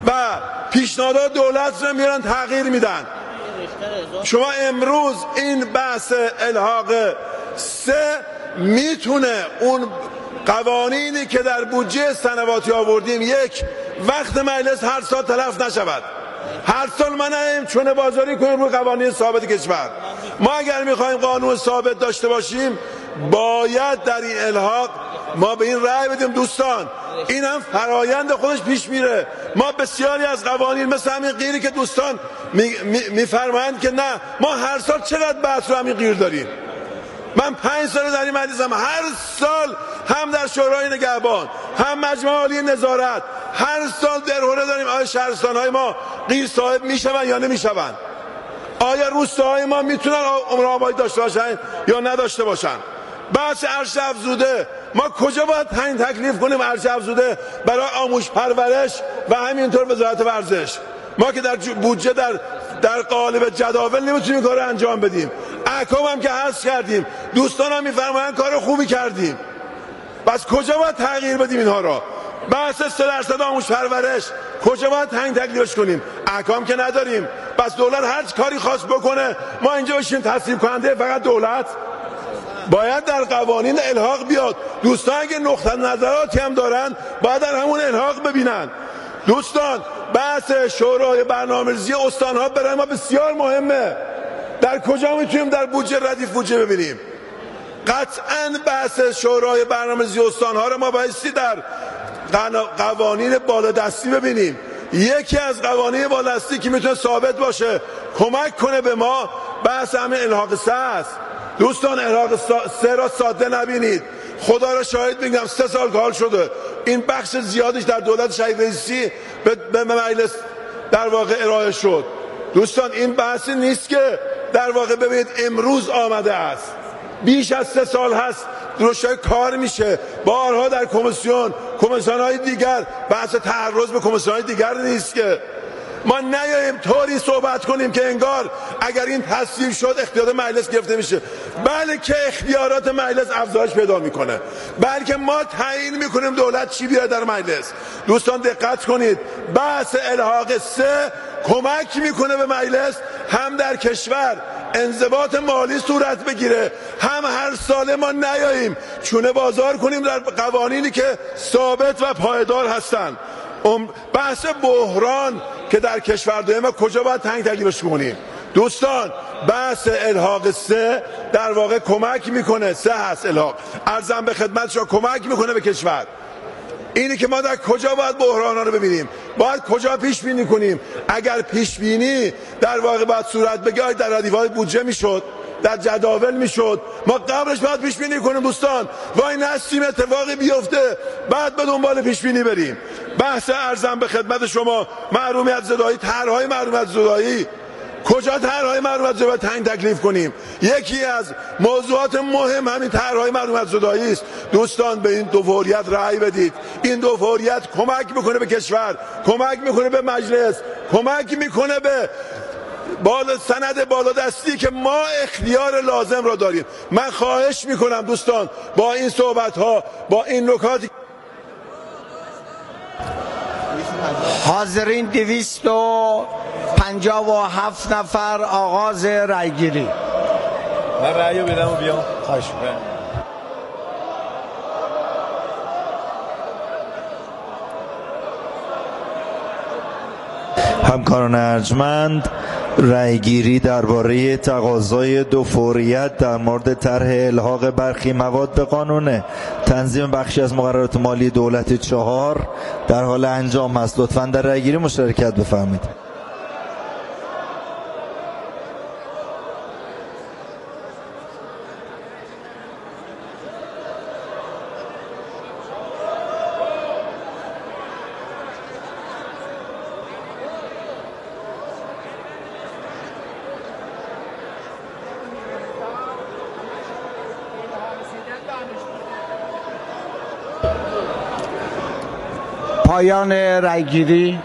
و پیشنهادات دولت رو میارن تغییر میدن. شما امروز این بحث الحاق 3 میتونه اون قوانینی که در بودجه سنواتی آوردیم یک وقت مجلس هر سال تلف نشود. هر سال ما نهیم چونه بازاری کنیم روی قوانین ثابت کشور. ما اگر میخوایم قانون ثابت داشته باشیم باید در این الحاق ما به این رأی بدیم. دوستان این هم فرایند خودش پیش میره. ما بسیاری از قوانین مثل همین قیری که دوستان میفرمایند که نه ما هر سال چقدر بحث رو همین قیر داریم. من 5 سال در این مجلسم، هر سال هم در شورای نگهبان هم مجمع عالی نظارت هر سال درهوره داریم آیا شهرستان‌های ما قیر صاحب میشوند یا نمیشوند، آیا روستاهای ما میتونن عمر آبادی داشته باشن یا نداشته باشن. بحث ارج افزوده ما کجا باید تعیین تکلیف کنیم ارج افزوده برای آموزش پرورش و همینطور وزارت ورزش. ما که در بودجه در قالب جداول نمیتونیم کار انجام بدیم. احکام هم که حذف کردیم. دوستان هم میفرمایند کار خوبی کردیم. بس کجا باید تغییر بدیم اینها را؟ بحث 3% آموزش پرورش کجا باید تعیین تکلیفش کنیم؟ احکام که نداریم. بس دولت هر کاری خواست بکنه ما اینجا بشیم تصویب کننده فقط دولت؟ باید در قوانین الحاق بیاد. دوستان اگه نقطه نظراتی هم دارن باید در همون الحاق ببینن. دوستان بحث شورای برنامه‌ریزی استان‌ها برای ما بسیار مهمه. در کجا میتونیم در بودجه ردیف بودجه ببینیم؟ قطعاً بحث شورای برنامه‌ریزی استان‌ها رو ما بایستی در قوانین بالادستی ببینیم. یکی از قوانین بالادستی که میتونه ثابت باشه کمک کنه به ما بحث همین الحاق 3 است. دوستان الحاق 3 را ساده نبینید. خدا را شاهد میگم 3 سال کار شده. این بخش زیادش در دولت شهید رئیسی به مجلس در واقع ارائه شد. دوستان این بحثی نیست که در واقع ببینید امروز آمده است. بیش از 3 سال هست روشای کار میشه. بارها در کمیسیون‌های دیگر بحث تعرض به کمیسیون‌های دیگر نیست که ما نیاییم طوری صحبت کنیم که انگار اگر این تصویب شد اختیارات مجلس گرفته میشه. بلکه اختیارات مجلس افزایش پیدا میکنه. بلکه ما تعیین میکنیم دولت چی بیاره در مجلس. دوستان دقت کنید بحث الحاق 3 کمک میکنه به مجلس هم در کشور انضباط مالی صورت بگیره هم هر ساله ما نیاییم چونه بازار کنیم در قوانینی که ثابت و پایدار هستند. بحث بحران که در کشور داریم ما کجا باید تعیین تکلیفش کنیم؟ دوستان بحث الحاق 3 در واقع کمک میکنه. 3 هست الحاق. عرضم به خدمت شما کمک میکنه به کشور. اینی که ما در کجا باید بحران ها رو ببینیم، باید کجا پیش بینی کنیم. اگر پیش بینی در واقع باید صورت بگیره در ردیف‌های بودجه میشد، در جداول میشد، ما قبلش باید پیش بینی کنیم. دوستان وای نستیم اتفاقی بیفته بعد به دنبال پیش بینی بریم. بحث ارزم به خدمت شما محرومیت زدایی، طرح‌های محرومیت زدایی، کجا طرح‌های محرومیت زدایی تعیین تکلیف کنیم؟ یکی از موضوعات مهم همین طرح‌های محرومیت زدایی است. دوستان به این دو فوریت رأی بدید. این دو فوریت کمک میکنه به کشور، کمک میکنه به مجلس، کمک میکنه به سند بالادستی که ما اختیار لازم را داریم. من خواهش میکنم دوستان با این صحبت ها با این نکاتی حاضرین 257 نفر آغاز رأیگیری. من رأی رو بدم و بیام. خواهش همکاران ارجمند، رأیگیری درباره تقاضای دو فوریت در مورد طرح الحاق برخی مواد به قانون تنظیم بخشی از مقررات مالی دولت 4 در حال انجام است. لطفاً در رأیگیری مشارکت بفرمایید. پایان رأیگیری.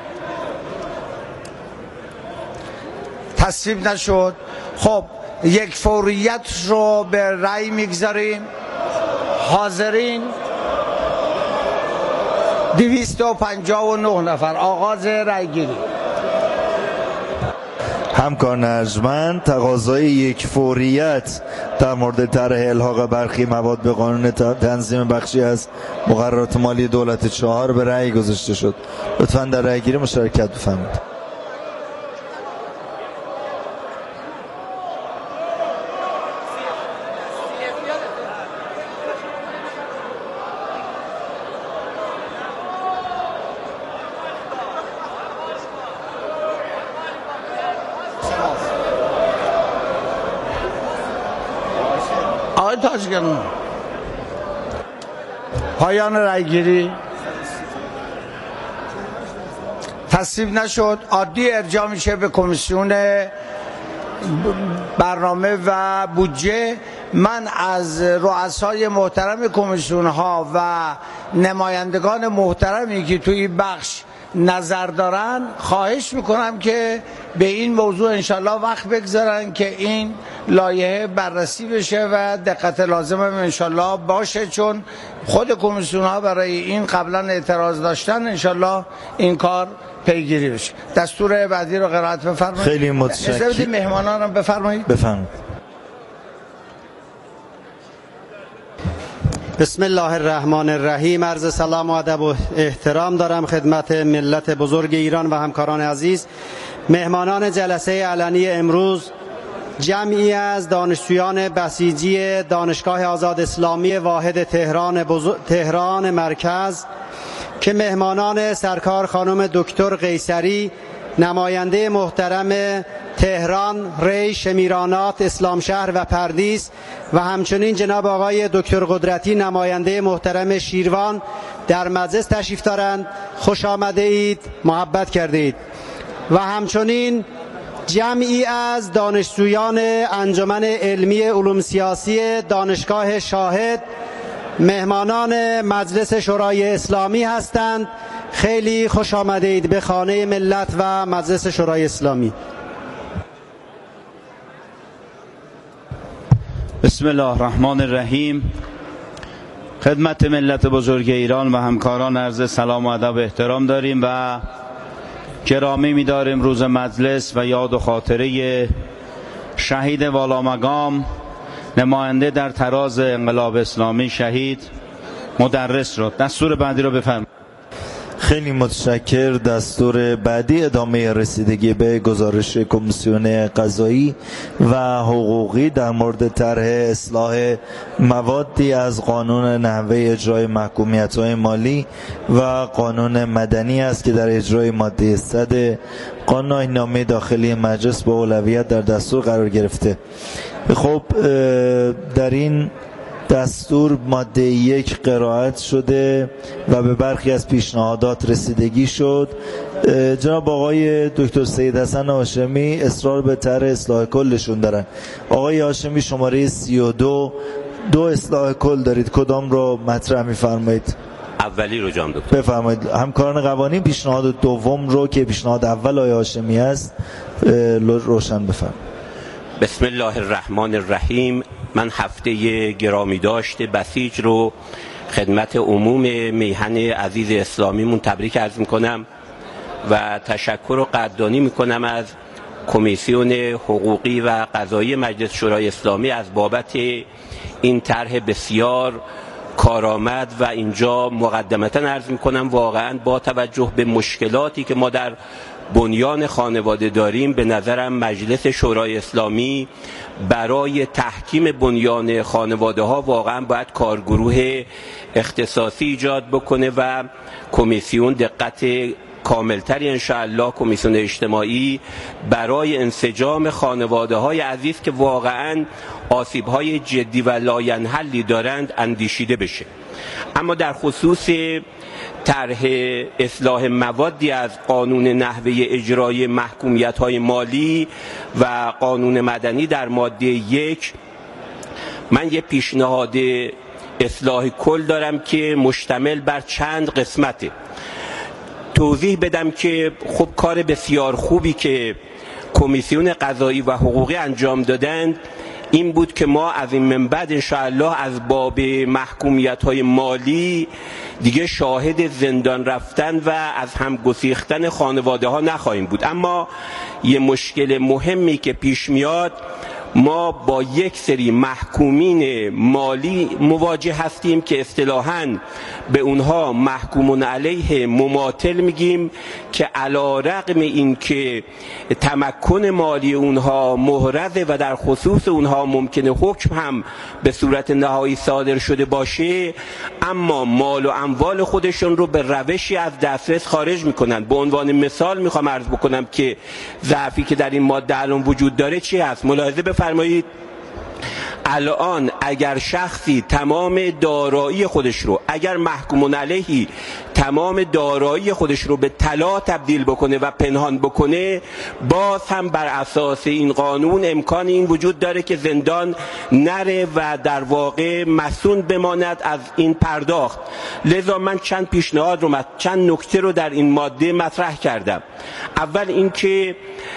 تصویب نشد. خب یک فوریت رو به رأی میگذاریم. حاضرین 259 نفر. آغاز رأیگیری. همکاران ارجمند، تقاضای یک فوریت در مورد طرح الحاق برخی مواد به قانون تنظیم بخشی از مقررات مالی دولت 4 به رأی گذاشته شد. لطفاً در رأیگیری مشارکت بفرمایید. آقای تاجگران، پایان رأیگیری. تصویب نشد. عادی ارجاع میشه به کمیسیون برنامه و بودجه. من از رؤسای محترم کمیسیون ها و نمایندگان محترمی که توی بخش نظر دارن خواهش میکنم که به این موضوع انشالله وقت بگذارن که این لایحه بررسی بشه و دقت لازم هم انشالله باشه، چون خود کمیسیون ها برای این قبلا اعتراض داشتن. انشالله این کار پیگیری بشه. دستور بعدی رو قرائت بفرمایید. خیلی متشکرم. مهمانان هم بفرمایید. بفرمایید. بسم الله الرحمن الرحیم. عرض سلام و ادب و احترام دارم خدمت ملت بزرگ ایران و همکاران عزیز. مهمانان جلسه علنی امروز جمعی از دانشجویان بسیجی دانشگاه آزاد اسلامی واحد تهران مرکز که مهمانان سرکار خانم دکتر قیصری، نماینده محترم تهران، ری، شمیرانات، اسلامشهر و پردیس و همچنین جناب آقای دکتر قدرتی، نماینده محترم شیروان در مجلس تشریف دارند. خوش آمده اید، محبت کرده اید. و همچنین جمعی از دانشجویان انجمن علمی علوم سیاسی دانشگاه شاهد مهمانان مجلس شورای اسلامی هستند. خیلی خوش آمده اید به خانه ملت و مجلس شورای اسلامی. بسم الله الرحمن الرحیم. خدمت ملت بزرگ ایران و همکاران عرض سلام و ادب و احترام داریم و گرامی می‌داریم روز مجلس و یاد و خاطره شهید والامقام، نماینده در تراز انقلاب اسلامی، شهید مدرس شد. دستور بعدی رو بفرمایید. خیلی متشکر. دستور بعدی ادامه رسیدگی به گزارش کمیسیون قضایی و حقوقی در مورد طرح اصلاح موادی از قانون نحوه اجرای محکومیت‌های مالی و قانون مدنی است که در اجرای ماده 100 قانون آیین‌نامه داخلی مجلس با اولویت در دستور قرار گرفته. خب در این دستور ماده 1 قرائت شده و به برخی از پیشنهادات رسیدگی شد. جناب آقای دکتر سید حسن هاشمی اصرار به طرح اصلاح کلشون دارن. آقای هاشمی شماره 32 دو اصلاح کل دارید، کدام رو مطرح می‌فرمایید؟ اولی رو جام دکتر. بفرمایید. همکاران قوانین پیشنهاد دوم رو که پیشنهاد اول آقای هاشمی است روشن بفرمایید. بسم الله الرحمن الرحیم. من هفته گرامی داشته بسیج رو خدمت عموم میهن عزیز اسلامیمون تبریک عرض میکنم و تشکر و قدردانی میکنم از کمیسیون حقوقی و قضایی مجلس شورای اسلامی از بابت این طرح بسیار کارآمد و اینجا مقدمتا عرض میکنم واقعا با توجه به مشکلاتی که ما در بنیان خانواده داریم، به نظرم مجلس شورای اسلامی برای تحکیم بنیان خانواده ها واقعا باید کارگروه اختصاصی ایجاد بکنه و کمیسیون دقت کاملتری انشاءالله، کمیسیون اجتماعی برای انسجام خانواده های عزیز که واقعا آسیب های جدی و لاینحلی دارند اندیشیده بشه. اما در خصوص طرح اصلاح موادی از قانون نحوه اجرای محکومیت‌های مالی و قانون مدنی در ماده 1 من یه پیشنهاد اصلاح کل دارم که مشتمل بر چند قسمته. توضیح بدم که خب کار بسیار خوبی که کمیسیون قضایی و حقوقی انجام دادند این بود که ما از این من بعد انشاءالله از باب محکومیت‌های مالی دیگه شاهد زندان رفتن و از هم گسیختن خانواده ها نخواهیم بود. اما یه مشکل مهمی که پیش میاد، ما با یک سری محکومین مالی مواجه هستیم که اصطلاحاً به اونها محکومون علیه مماطل میگیم، که علی رغم این که تمکن مالی اونها محرزه و در خصوص اونها ممکنه حکم هم به صورت نهایی صادر شده باشه، اما مال و اموال خودشون رو به روشی از دسترس خارج میکنن. به عنوان مثال میخوام عرض بکنم که ضعفی که در این ماده الان وجود داره چی هست. ملاحظه بفرمایید، الان اگر شخصی تمام دارایی خودش رو، اگر محکوم علیهی تمام دارایی خودش رو به طلا تبدیل بکنه و پنهان بکنه، باز هم بر اساس این قانون امکان این وجود داره که زندان نره و در واقع مسئول بماند از این پرداخت. لذا من چند نکته رو در این ماده مطرح کردم. اول اینکه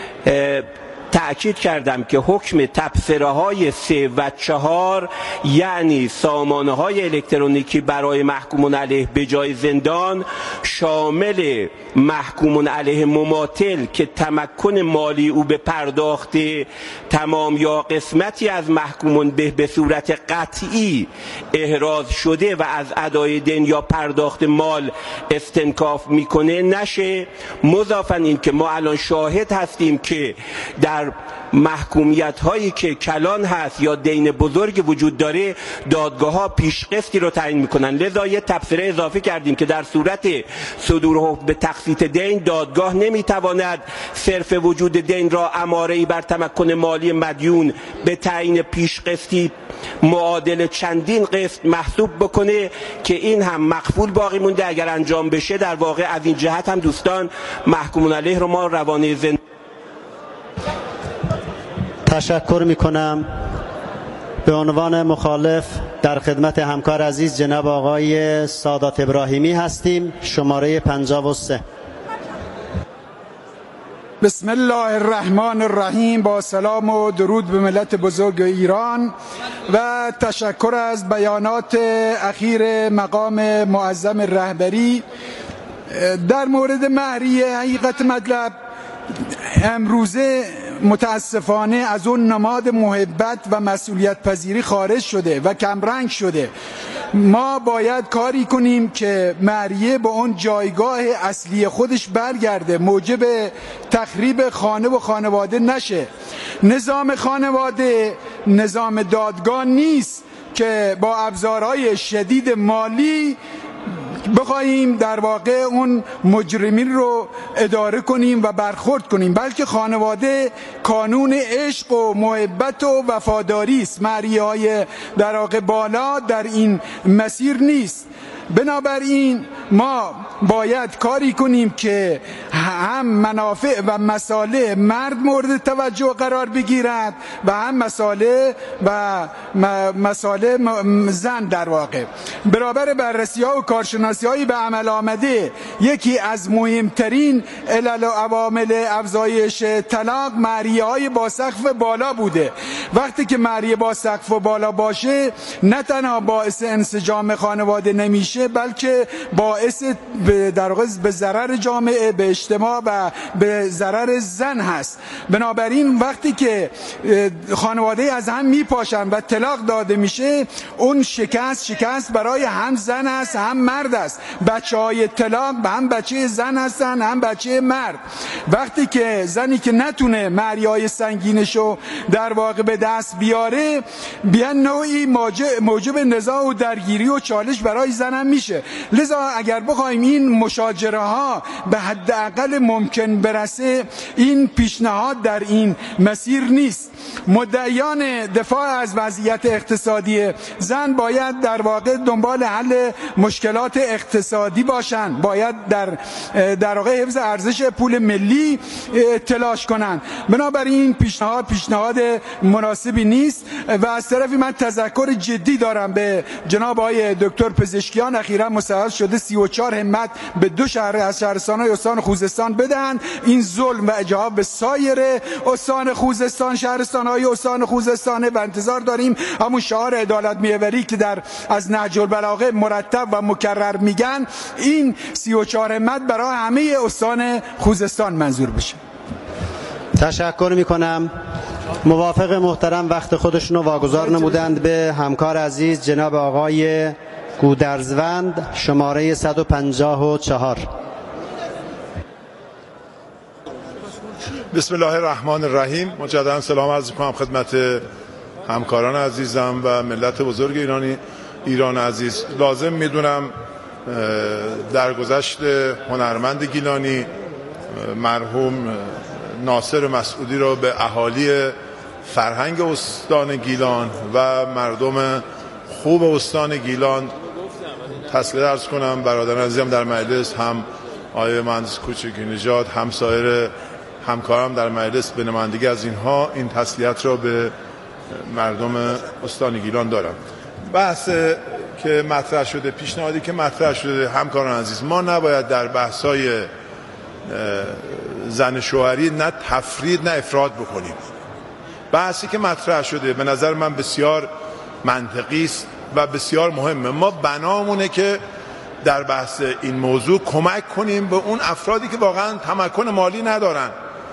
تأکید کردم که حکم تبصره های 3 و 4 یعنی سامانه های الکترونیکی برای محکومون علیه به جای زندان شامل محکومون علیه مماطل که تمکن مالی او به پرداخت تمام یا قسمتی از محکومون به صورت قطعی احراز شده و از ادای دین یا پرداخت مال استنکاف میکنه نشه. مضافاً این که ما الان شاهد هستیم که در محکومیت هایی که کلان هست یا دین بزرگ وجود داره، دادگاه ها پیشقسطی رو تعیین میکنن. لذا یه تبصره اضافه کردیم که در صورت صدور حکم به تقسیط دین، دادگاه نمیتواند صرف وجود دین را اماره‌ای بر تمکن مالی مدیون به تعیین پیشقسطی معادل چندین قسط محسوب بکنه که این هم مقفول باقی مونده. اگر انجام بشه در واقع از این جهت هم دوستان محکومون علیه رو ما روانه زندان. تشکر میکنم. به عنوان مخالف در خدمت همکار عزیز جناب آقای سادات ابراهیمی هستیم، شماره 53. بسم الله الرحمن الرحیم. با سلام و درود به ملت بزرگ ایران و تشکر از بیانات اخیر مقام معظم رهبری در مورد مهریه. حقیقت مطلب امروزه متاسفانه از اون نماد محبت و مسئولیت پذیری خارج شده و کمرنگ شده. ما باید کاری کنیم که مهریه به اون جایگاه اصلی خودش برگرده، موجب تخریب خانه و خانواده نشه. نظام خانواده نظام دادگاه نیست که با ابزارهای شدید مالی بخواهیم در واقع اون مجرمین رو اداره کنیم و برخورد کنیم، بلکه خانواده کانون عشق و محبت و وفاداری است. مهریه‌های در واقع بالا در این مسیر نیست. بنابراین ما باید کاری کنیم که هم منافع و مصالح مرد مورد توجه قرار بگیرد و هم مصالح زن. در واقع برابر بررسی‌ها و کارشناسی‌های به عمل آمده، یکی از مهمترین علل و عوامل افزایش طلاق مهریه‌های با سقف بالا بوده. وقتی که مهریه با سقف بالا باشه، نه تنها باعث انسجام خانواده نمیشه، بلکه باعث در واقع به ضرر جامعه، به اجتماع و به ضرر زن هست. بنابراین وقتی که خانواده از هم میپاشن و طلاق داده میشه، اون شکست برای هم زن است هم مرد است. بچه‌های طلاق به هم بچه زن هستن هم بچه مرد. وقتی که زنی که نتونه مهریه‌های سنگینشو در واقع به دست بیاره، بیان نوعی موجب نزاع و درگیری و چالش برای زن هم میشه. لذا اگر بخوایم این مشاجره ها به حداقل ممکن برسه، این پیشنهاد در این مسیر نیست. مدعیان دفاع از وضعیت اقتصادی زن باید در واقع دنبال حل مشکلات اقتصادی باشند، باید در واقع حفظ ارزش پول ملی تلاش کنند. بنابراین پیشنهاد مناسبی نیست و از طرفی من تذکر جدی دارم به جناب آقای دکتر پزشکیان الان اخیرا مصوب شده 34 همت به 2 شهر از شهرستان‌های استان خوزستان بدن. این ظلم و اجحاف به سایر استان خوزستان، شهرستان‌های استان خوزستان، و انتظار داریم همون شعار عدالت محوری که از نهج البلاغه مرتب و مکرر میگن، این 34 همت برای همه استان خوزستان منظور بشه. تشکر میکنم. موافق محترم وقت خودشون رو واگذار نمودند به همکار عزیز جناب آقای گودرزوند، شماره 154. بسم الله الرحمن الرحیم. مجددا سلام عرض می‌کنم خدمت همکاران عزیزم و ملت بزرگ ایران عزیز. لازم میدونم درگذشت هنرمند گیلانی مرحوم ناصر مسعودی را به اهالی فرهنگ استان گیلان و مردم خوب استان گیلان تسلیت عرض کنم. برادران عزیزم در مجلس، هم آقای مهندس کوچکی نژاد، هم سایر همکارم در مجلس، به نمایندگی از اینها این تسلیت را به مردم استان گیلان دارم. بحث که مطرح شده، پیشنهادی که مطرح شده، همکاران عزیز، ما نباید در بحث‌های زن شوهری نه تفرید نه افراد بکنیم. بحثی که مطرح شده به نظر من بسیار منطقی است و بسیار مهمه. ما بنامونه که در بحث این موضوع کمک کنیم به اون افرادی که واقعا تمکن مالی ندارن،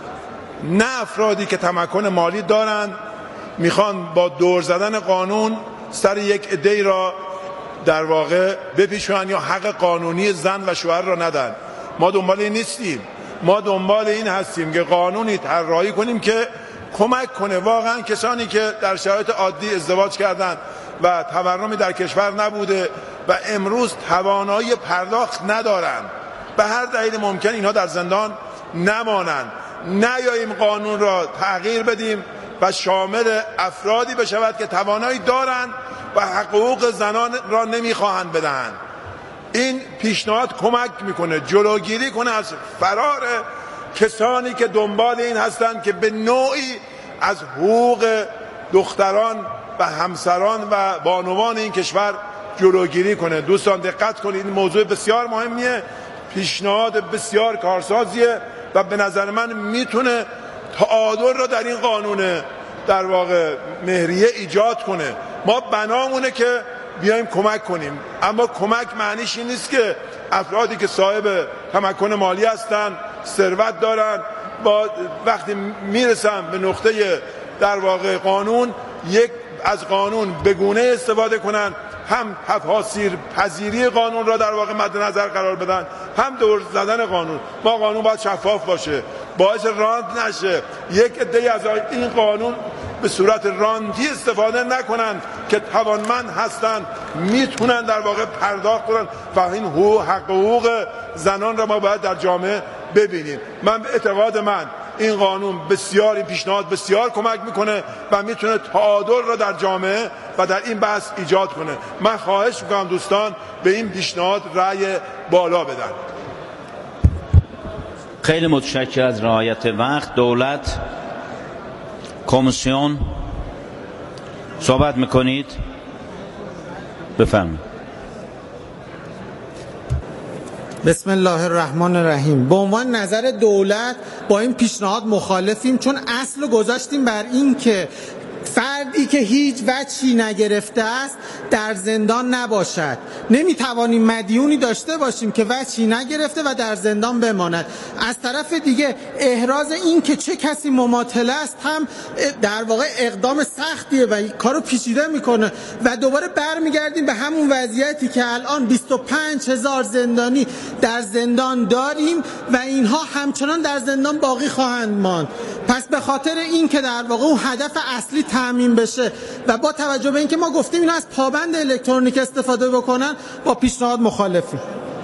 نه افرادی که تمکن مالی دارن میخوان با دور زدن قانون سر یک عده‌ای را در واقع بپیچونن یا حق قانونی زن و شوهر را ندن. ما دنبال این نیستیم. ما دنبال این هستیم که قانونی طراحی کنیم که کمک کنه واقعا کسانی که در شرایط عادی ازدواج کردن و تورمی در کشور نبوده و امروز توانایی پرداخت ندارن، به هر دلیل ممکن اینها در زندان نمانند. نیاییم قانون را تغییر بدیم و شامل افرادی بشود که توانایی دارند و حقوق زنان را نمیخواهند بدهند. این پیشنهاد کمک میکنه جلوگیری کنه از فرار کسانی که دنبال این هستند که به نوعی از حقوق دختران و همسران و بانوان این کشور جلوگیری کنه. دوستان دقت کنید، این موضوع بسیار مهمیه، پیشنهاد بسیار کارسازیه و به نظر من میتونه تعادل را در این قانون در واقع مهریه ایجاد کنه. ما بنامونه که بیایم کمک کنیم، اما کمک معنیش این نیست که افرادی که صاحب تمکن مالی هستن، ثروت دارن، با وقتی میرسن به نقطه در واقع قانون از قانون به گونه استفاده کنن، هم تفاسیر پذیری قانون را در واقع مد نظر قرار بدن، هم دور زدن قانون. ما قانون باید شفاف باشه، باعث راند نشه، یک عده‌ای از این قانون به صورت راندی استفاده نکنن که توانمند هستن، میتونن در واقع پرداخت کنن و این حقوق زنان را ما باید در جامعه ببینیم. من به اعتقاد من این قانون بسیار، این پیشنهاد بسیار کمک میکنه و میتونه تعادل را در جامعه و در این بحث ایجاد کنه. من خواهش میکنم دوستان به این پیشنهاد رأی بالا بدن. خیلی متشکرم از رعایت وقت. دولت، کمیسیون صحبت میکنید؟ بفرمایید. بسم الله الرحمن الرحیم. به عنوان نظر دولت با این پیشنهاد مخالفیم، چون اصل گذاشتیم بر این که فردی که هیچ وجهی نگرفته است در زندان نباشد. نمیتوانیم مدیونی داشته باشیم که وجهی نگرفته و در زندان بماند. از طرف دیگه احراز این که چه کسی مماطله است هم در واقع اقدام سختیه و کارو پیچیده میکنه و دوباره برمیگردیم به همون وضعیتی که الان 25,000 زندانی در زندان داریم و اینها همچنان در زندان باقی خواهند ماند. پس به خاطر این که در واقع اون هدف اصلی تامین بشه و با توجه به اینکه ما گفتیم اینا از پابند الکترونیک استفاده بکنن، با پیشنهاد مخالفیم.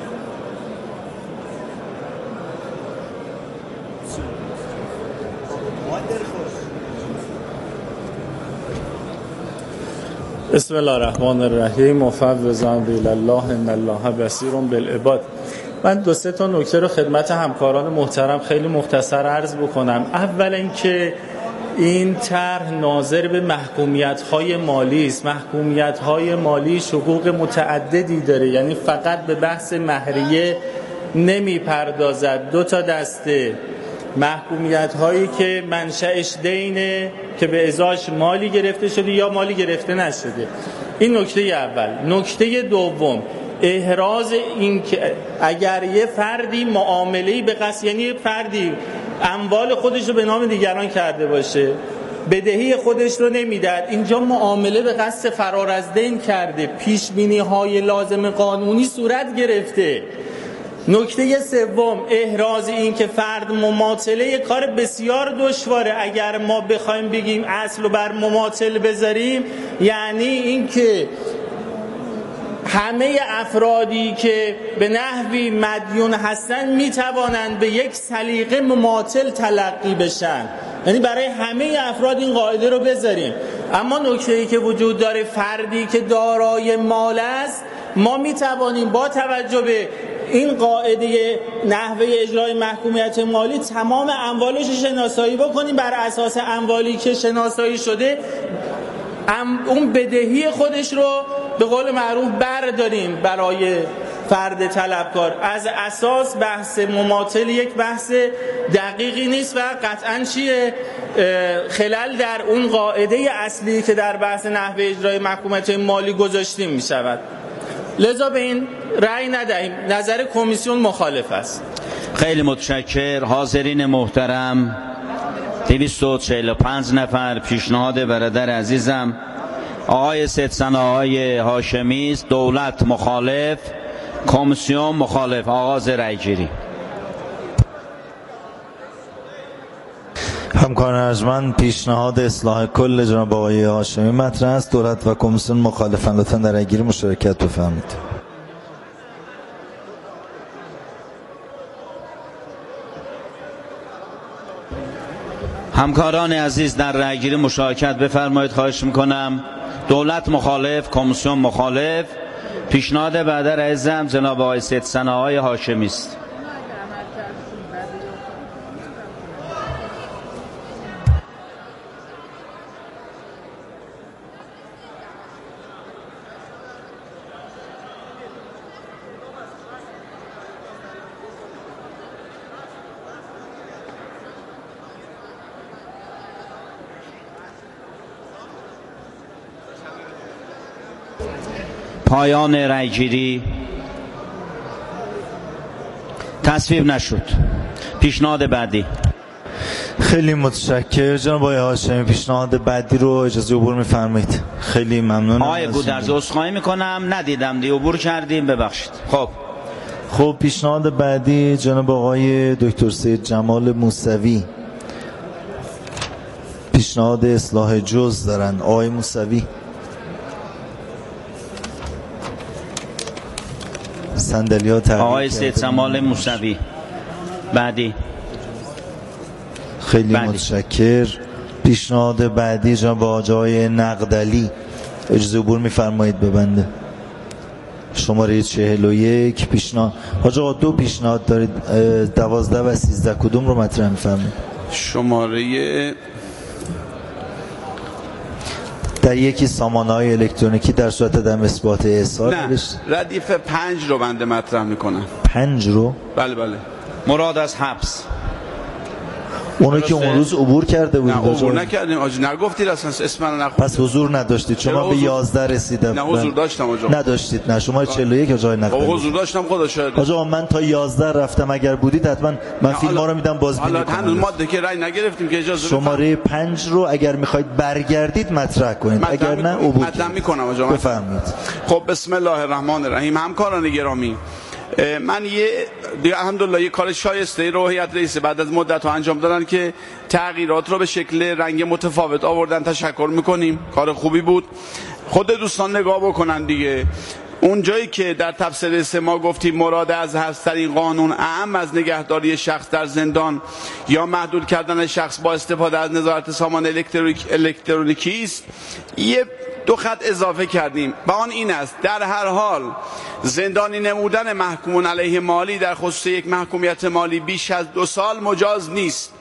بسم الله الرحمن الرحیم. مفوضا الی الله ان الله بصیر بالعباد. من 2-3 تا نکته رو خدمت همکاران محترم خیلی مختصر عرض بکنم. اول اینکه این طرح ناظر به محکومیت‌های مالی است. محکومیت‌های مالی حقوق متعددی داره، یعنی فقط به بحث مهریه نمیپردازد. دو تا دسته محکومیت‌هایی که منشأش دینه که به ازاش مالی گرفته شده یا مالی گرفته نشده. این نکته اول. نکته دوم، احراز این که اگر یه فردی معامله‌ای به قصد، یعنی فردی اموال خودش رو به نام دیگران کرده باشه، بدهی خودش رو نمیداد، اینجا معامله به قصد فرار از دین کرده، پیش بینی های لازم قانونی صورت گرفته. نکته سوم، احراز این که فرد مماطله کار بسیار دشواره. اگر ما بخوایم بگیم اصل رو بر مماطل بذاریم، یعنی این که همه افرادی که به نحوی مدیون هستن میتوانند به یک سلیقه مماطل تلقی بشن، یعنی برای همه افراد این قاعده رو بذاریم. اما نکته‌ای که وجود داره، فردی که دارای مال است، ما میتوانیم با توجه به این قاعده نحوه اجرای محکومیت مالی تمام اموالش شناسایی بکنیم، بر اساس اموالی که شناسایی شده اون بدهی خودش رو به قول معروف برداریم برای فرد طلبکار. از اساس بحث مماطل یک بحث دقیقی نیست و قطعاً چیه خلل در اون قاعده اصلی که در بحث نحوه اجرای محکومیت مالی گذاشتیم می شود. لذا به این رأی ندهیم. نظر کمیسیون مخالف است. خیلی متشکر. حاضرین محترم، 245 نفر پیشنهاد برادر عزیزم آقای سید ثناهای هاشمی است. دولت مخالف، کمیسیون مخالف. آغاز رأی گیری. همکاران ارجمند، پیشنهاد اصلاح کل جناب آقای هاشمی مطرح است. دولت و کمیسیون مخالفند. لطفاً در رأی گیری مشارکت بفرمایید. همکاران عزیز در رأی گیری مشارکت بفرمایید، خواهش میکنم. دولت مخالف، کمیسیون مخالف. پیشنهاد برادر عزیزم جناب آقای سید ثناهای هاشمی است. پایان رأیگیری. تصویب نشد. پیشنهاد بعدی. خیلی متشکر جناب آقای هاشمی. پیشنهاد بعدی رو اجازه عبور می‌فرمایید. خیلی ممنونم. آقای گودرز عذرخواهی میکنم، ندیدم دی عبور کردیم، ببخشید. خب پیشنهاد بعدی جناب آقای دکتر سید جمال موسوی. پیشنهاد اصلاح جز دارن. آقای موسوی، صندلی‌ها تغییر آقای سید جمال موسوی. بعدی. خیلی متشکر. پیشنهاد بعدی جناب آقای نقدلی. اجازه عبور می‌فرمایید ببنده. شماره 41 پیشنهاد. حاج آقا دو پیشنهاد دارید، 12 و 13، کدوم رو مطرح می‌فرمایید؟ شماره در یکی سامانه‌های الکترونیکی در صورت عدم اثبات احصار. نه، ردیف 5 رو بنده مطرح میکنم. 5 رو؟ بله. مراد از حبس. اونو که اون روز عبور کرده بودید. نه عبور نکردیم آجی، نگفتید اصلا، اسم من نخوندید. پس حضور نداشتید. شما به 11 رسیدم. نه حضور داشتم آجا. نداشتید. نه شما 41 جای نقدلی. حضور داشتم، خدا شاهد. آجا من تا 11 رفتم، اگر بودید حتما من فیلم‌ها رو میدم بازبینی کنم. حالا هنوز ماده که رأی نگرفتیم که اجازه شماره 5 رو اگر میخواید برگردید مطرح کنید، اگر نه عبور مطرح میکنم آجا. بفرمایید. خب بسم الله الرحمن الرحیم. همکاران گرامی، من الحمدلله یه کار شایسته رو هیئت رئیسه بعد از مدت ها انجام دادن که تغییرات رو به شکل رنگ متفاوت آوردن. تشکر میکنیم، کار خوبی بود. خود دوستان نگاه بکنن دیگه. اون جایی که در تفسیر 3 ما گفتیم مراد از هست‌ترین قانون اعم از نگهداری شخص در زندان یا محدود کردن شخص با استفاده از نظارت سامان الکترونیکی است، یه 2 خط اضافه کردیم و آن این است: در هر حال زندانی نمودن محکومون علیه مالی در خصوص یک محکومیت مالی بیش از 2 سال مجاز نیست.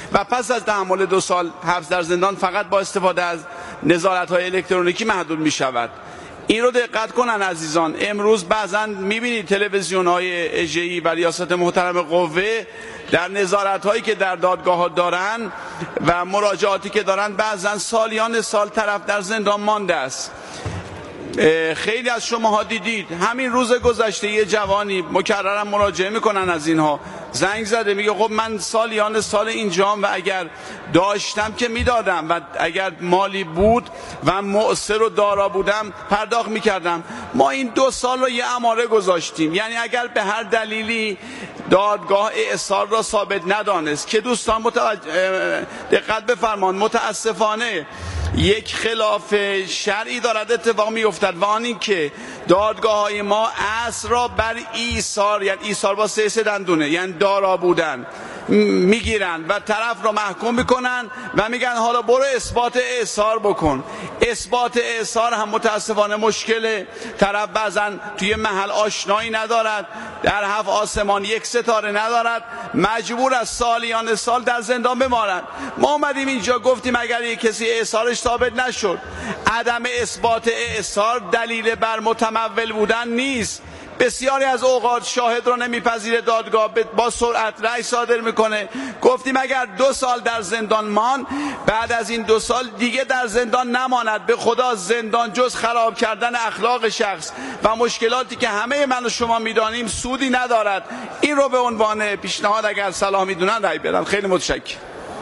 و پس از تحمل 2 سال حبس در زندان فقط با استفاده از نظارت‌های الکترونیکی محدود می‌شود. این رو دقت کنن عزیزان. امروز بعضا می‌بینید تلویزیون‌های اژه‌ای و ریاست محترم قوه در نظارت‌هایی که در دادگاه‌ها دارن و مراجعاتی که دارن بعضا سالیان سال طرف در زندان مانده است. خیلی از شماها دیدید همین روز گذشته یه جوانی مکررم مراجعه میکنن از اینها زنگ زده میگه خب من سالیان سال اینجام و اگر داشتم که میدادم و اگر مالی بود و مؤثر و دارا بودم پرداخت میکردم. ما این 2 سال رو یه اماره گذاشتیم، یعنی اگر به هر دلیلی دادگاه اعصار را ثابت ندانست که دوستان دقت بفرمان متاسفانه یک خلاف شرعی دارد اتفاق میافتد و آن این که دادگاه های ما اصل را بر ایثار، یعنی ایثار با 3 دندونه، یعنی دارا بودن میگیرن و طرف را محکوم میکنن و میگن حالا برو اثبات اعصار بکن. اثبات اعصار هم متاسفانه مشکله، طرف بعضا توی محل آشنایی ندارد، در 7 آسمان 1 ستاره ندارد، مجبور از سالیان سال در زندان بماند. ما اومدیم اینجا گفتیم اگر یک کسی اعصارش ثابت نشد، عدم اثبات اعصار دلیل بر متمول بودن نیست. بسیاری از اوقات شاهد را نمیپذیره دادگاه، با سرعت رأی صادر میکنه. گفتیم اگر 2 سال در زندان مان، بعد از این 2 سال دیگه در زندان نماند. به خدا زندان جز خراب کردن اخلاق شخص و مشکلاتی که همه من و شما میدانیم سودی ندارد. این رو به عنوان پیشنهاد اگر صلاح میدونن رأی بدن. خیلی متشکرم.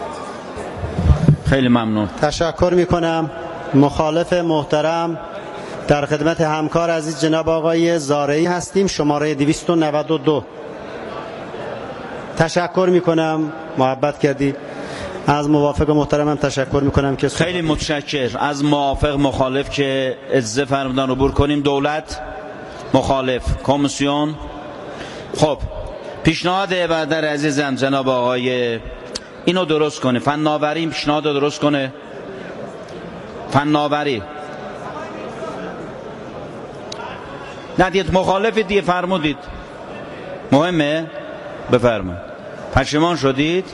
خیلی ممنون. تشکر میکنم. مخالف محترم در خدمت همکار عزیز جناب آقای زارعی هستیم، شماره 292. تشکر میکنم محبت کردی. از موافق محترمم تشکر میکنم که خیلی متشکر. از موافق مخالف که اجازه فرمودن عبور کنیم. دولت مخالف، کمیسیون. خب پیشنهاد برادر عزیزم جناب آقای اینو درست کنه، فناوری پیشنهاد درست کنه. فناوری ندید مخالف دیگه فرمودید مهمه بفرمایید. پشیمان شدید؟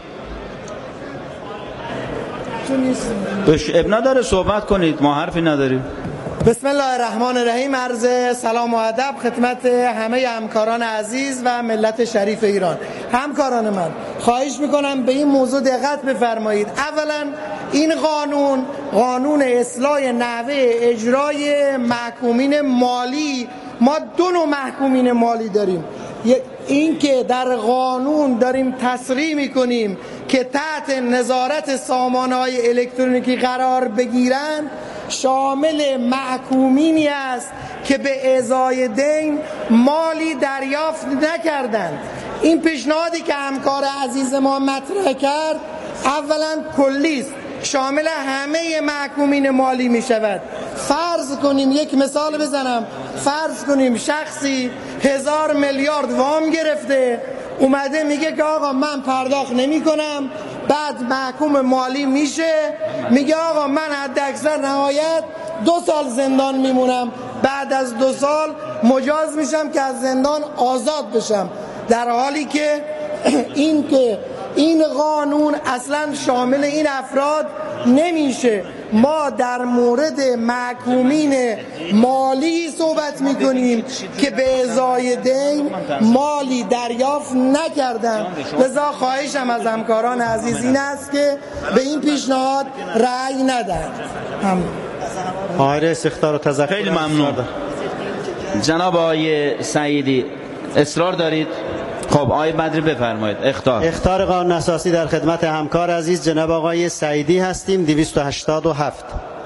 اب نداره صحبت کنید، ما حرفی نداریم. بسم الله الرحمن الرحیم. عرض سلام و ادب خدمت همه همکاران عزیز و ملت شریف ایران. همکاران من خواهش میکنم به این موضوع دقت بفرمایید. اولا این قانون اصلاح نحوه اجرای محکومین مالی، ما 2 نوع محکومین مالی داریم. این که در قانون داریم تصریح میکنیم که تحت نظارت سامانه‌های الکترونیکی قرار بگیرن، شامل محکومینی است که به ازای دین مالی دریافت نکردند. این پیشنهادی که همکار عزیز ما مطرح کرد اولا کلی است، شامل همه محکومین مالی می شود. فرض کنیم، یک مثال بزنم، فرض کنیم شخصی 1000 میلیارد وام گرفته، اومده میگه که آقا من پرداخت نمی کنم، بعد محکوم مالی میشه میگه آقا من حد اکثر نهایت 2 سال زندان میمونم، بعد از 2 سال مجاز میشم که از زندان آزاد بشم، در حالی که این قانون اصلا شامل این افراد نمیشه. ما در مورد محکومین مالی صحبت میکنیم که به ازای دین مالی دریافت نکردن. لذا خواهشم از همکاران عزیز این است که به این پیشنهاد رأی ندن. آقای رئیس اختار و تذکر. خیلی ممنون. جناب آقای سعیدی اصرار دارید؟ خب آقای بدری بفرمایید. اخطار قانون اساسی در خدمت همکار عزیز جناب آقای سعیدی هستیم. 287.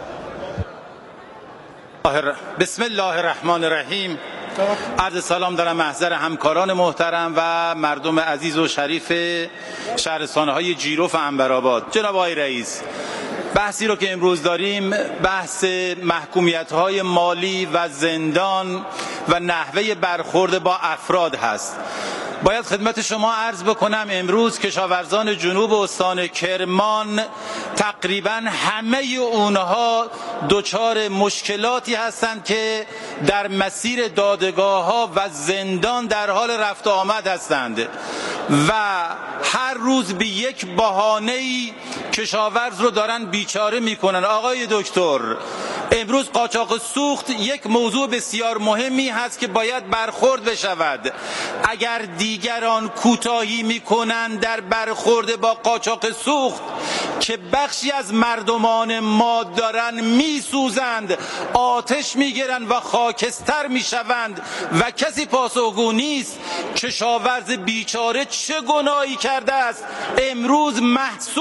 بسم الله الرحمن الرحیم. عرض سلام دارم محضر همکاران محترم و مردم عزیز و شریف شهرستان‌های جیروف و عنبرآباد. جناب آقای رئیس، بحثی رو که امروز داریم بحث محکومیت‌های مالی و زندان و نحوه برخورد با افراد هست. باید خدمت شما عرض بکنم امروز کشاورزان جنوب استان کرمان تقریبا همه اونها دچار مشکلاتی هستند که در مسیر دادگاه‌ها و زندان در حال رفت و آمد هستند. و هر روز به یک بهانه‌ای کشاورز رو دارن بیچاره میکنن. آقای دکتر، امروز قاچاق سوخت یک موضوع بسیار مهمی هست که باید برخورد بشود. اگر دیگران کوتاهی میکنند در برخورد با قاچاق سوخت که بخشی از مردمان ما دارن میسوزند، آتش میگیرند و خاکستر میشوند و کسی پاسخگو نیست، کشاورز بیچاره چه گناهی کرده است امروز محصول